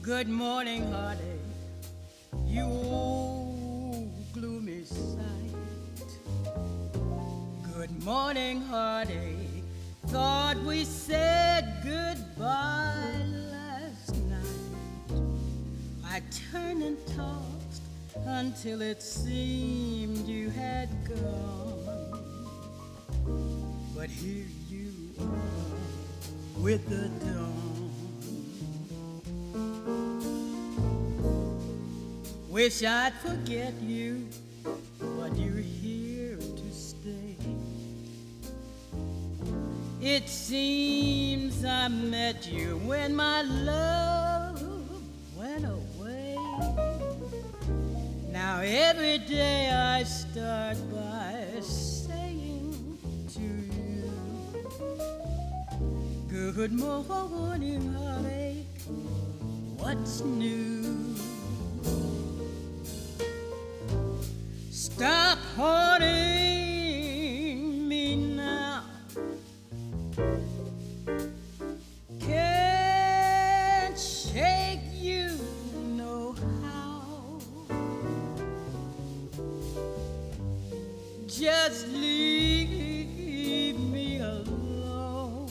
Good morning, heartache, you old gloomy sight. Good morning, heartache, thought we said goodbye last night. I turned and tossed until it seemed you had gone. But here you are with the dawn. Wish I'd forget you, but you're here to stay. It seems I met you when my love went away. Now every day I start by saying to you, good morning, heartache, what's new? Stop haunting me now. Can't shake you no how. Just leave me alone.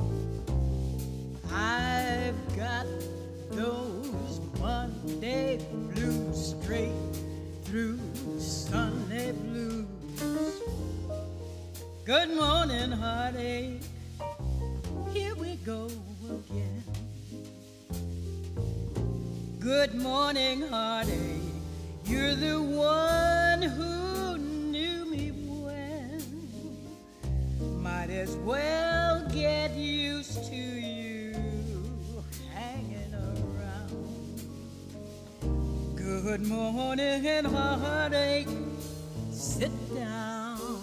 I've got those Monday blues straight through Sunday blues. Good morning, heartache, here we go again. Good morning, heartache, you're the one who knew me when. Might as well get used to you hanging around. Good morning, heartache, sit down.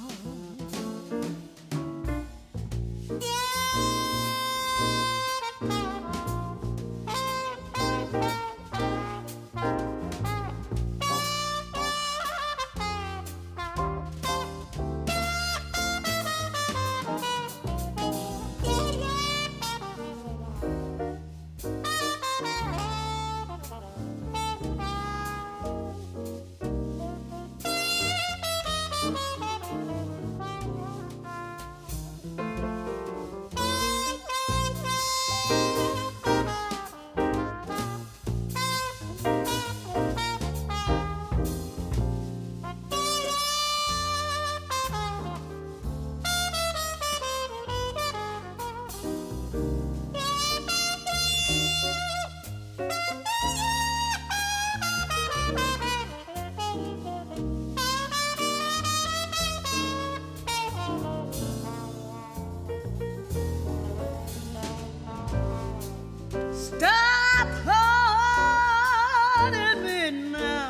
Stop haunting me now.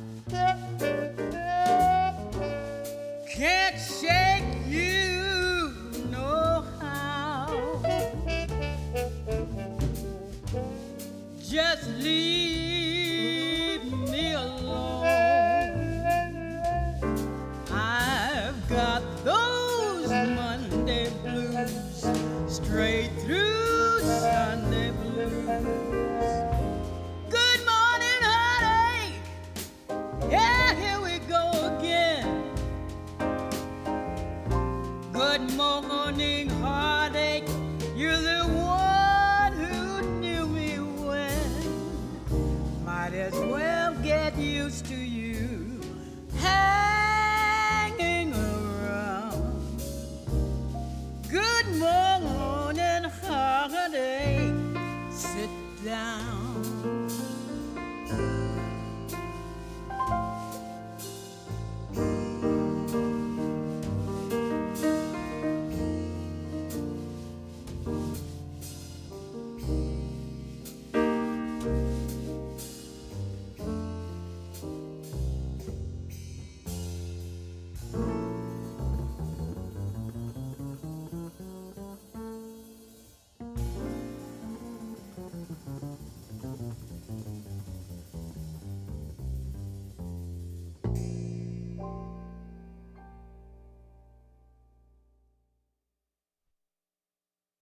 Can't shake you no how. Just leave me alone. I've got those Monday blues straight through Sunday blues. Good morning, heartache. Yeah, here we go again. Good morning, heartache. You're the one who knew me when. Might as well get used to you